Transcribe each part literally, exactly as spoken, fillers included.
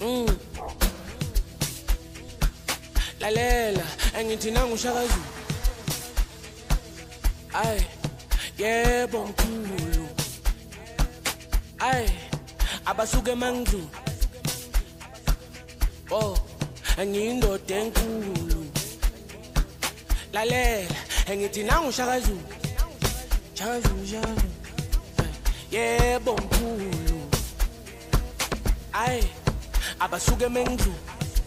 Mm. Lalela, angithi nanguShaka Zulu. Ay, yebo mkhulu. Ay, abasuke mangizulu. Oh, angiyindoda enkulu. Lalela, angithi nanguShaka Zulu. Shaka Zulu, Shaka Zulu. Yebo mkhulu. Ay, abasuke mangizulu.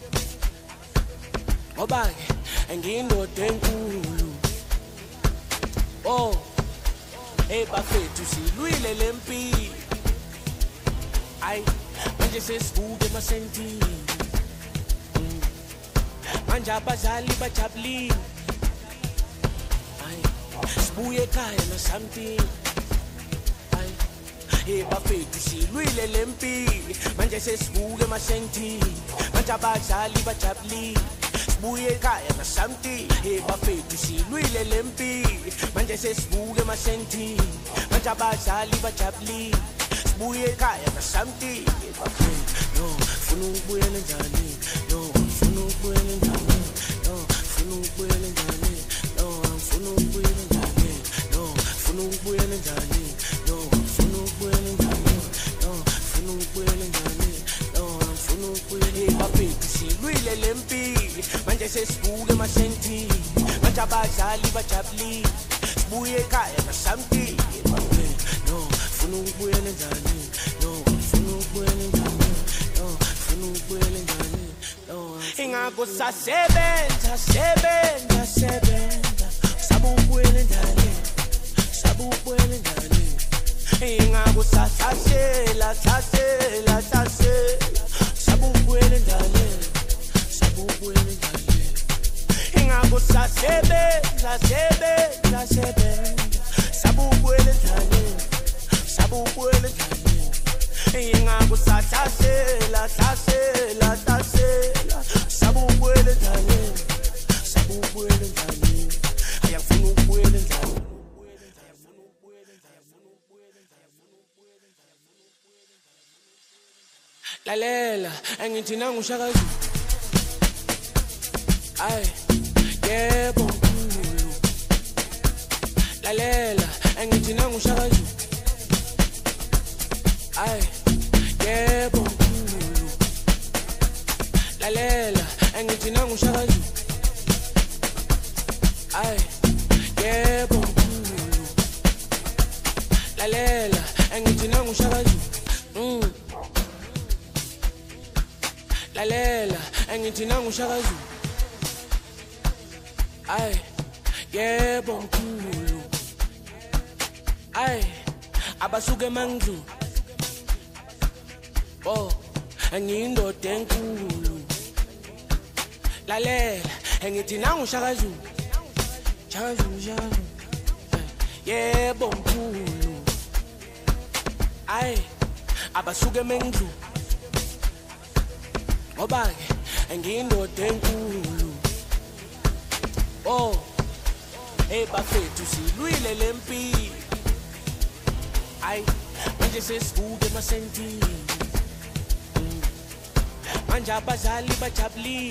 Ngoba ke angiyindoda enkulu. Oh, hey bafethu silwile lempi. Ay, manje sesibuke emasentini. Mm. Manje abazali bajabulile. Ay, sibuye ekhaya na something. Ay, hey bafethu silwile lempi. Manje sesibuke emasentini. Manje abazali bajabulile. Sibuye ekhaya na something. Hey bafethu silwile lempi. Manje sesibuke emasentini. Manje abazali bajabulile. Sibuye ekhaya na something. Yo, funa ukubuyela njani? Yo, funa ukubuyela njani? Yo, funa ukubuyela njani? Yo, funa ukubuyela njani? Yo, funa ukubuyela njani? Yo, funa ukubuyela njani? Yo, funa ukubuyela njani? Yo, funa ukubuyela. Bafethu silwile lempi. Manje sesibuke emasentini. Manje abazali bajabulile. Sibuye ekhaya na something. Yo, funa ukubuyela njani? Yo, funa ukubuyela njani? Yo, funa ukubuyela njani? Yo, ingakho sasebenza, sebenza, sebenza. Sabu ukubuyela njani? Sabu ukubuyela njani? Ingakho sasasela, sasela, sasela. Sabu ukubuyela njani? Sabu ukubuyela njani? Ingakho sasebenza, sebenza, sebenza. Sabu ukubuyela njani? Sabu ukubuyela njani? Ingakho sasasela, sasela, sasela. Sabu ukubuyela njani? Sabu ukubuyela njani? Ayafuna ukubuyela njani? Lalela, angithi nanguShaka Zulu. Ay, yebo mkhulu. Lalela, angithi nanguShaka Zulu. Ay, yebo mkhulu. Lalela, angithi nanguShaka Zulu. Ay, yebo mkhulu. Lalela, angithi nanguShaka Zulu. Mm. Lalela, angithi nanguShaka Zulu. Ay, yebo mkhulu. Ay, abasuke mangizulu. Oh, angiyindoda enkulu. Lalela, angithi nanguShaka Zulu. Shaka Zulu, Shaka Zulu. Yebo mkhulu. Ay, abasuke mangizulu. Ngoba ke angiyindoda enkulu. Oh, hey bafethu silwile lempi. Ay, manje sesibuke emasentini. Mm. Manje abazali bajabulile.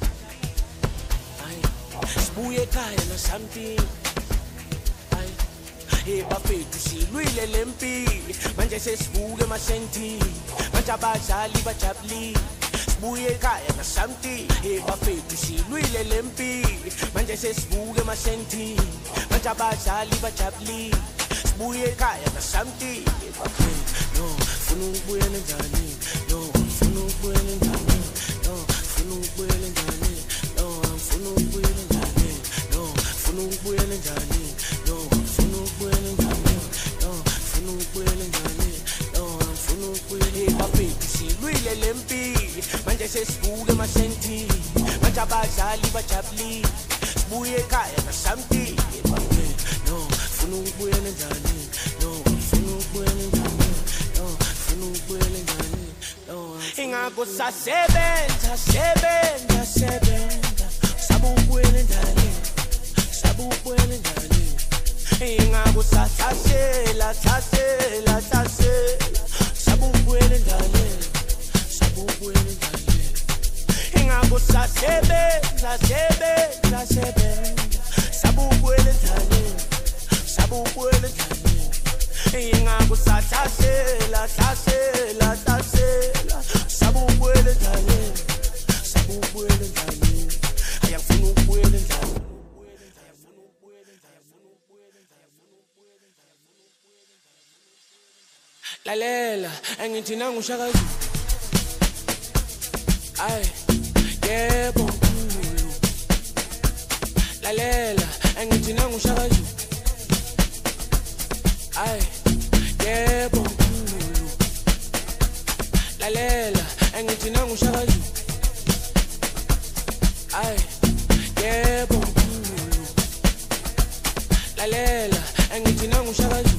Ay, sibuye ekhaya na something. Ay, hey bafethu silwile lempi. Manje sesibuke emasentini. Manje abazali bajabulile. Sibuye ekhaya na something. Hey bafethu silwile lempi. Manje sesibuke emasentini. Manje abazali bajabulile. Sibuye ekhaya na something. Yo, funa ukubuyela njani? Yo, funa ukubuyela njani? Yo, funa ukubuyela njani? Yo, funa ukubuyela njani? Yo, funa ukubuyela njani? Yo, funa ukubuyela njani? Yo, funa ukubuyela njani? Yo, funa ukubuyela. Bafethu silwile lempi. Manje sesibuke emasentini. Manje abazali bajabulile. Sibuye ekhaya na something. Yo, funa ukubuyela njani? Yo, funa ukubuyela njani? Yo, funa ukubuyela njani? Yo, ingakho sasebenza, sebenza, sebenza. Sabu ukubuyela njani? Sabu ukubuyela njani? Ingakho sasasela, sasela, sasela. Sabu ukubuyela njani? Ingako sasebenza sebenza sebenza sabukwele njani sabukwele njani ingako sahlasela hlasela hlasela sabukwele njani sabukwele njani ayafuna ukwele njani lalela engithi nangushaka Zulu ay yebo mkhulu lalela engithi nangushaka Zulu ay yebo mkhulu lalela engithi nangushaka Zulu ay yebo mkhulu lalela engithi nangushaka Zulu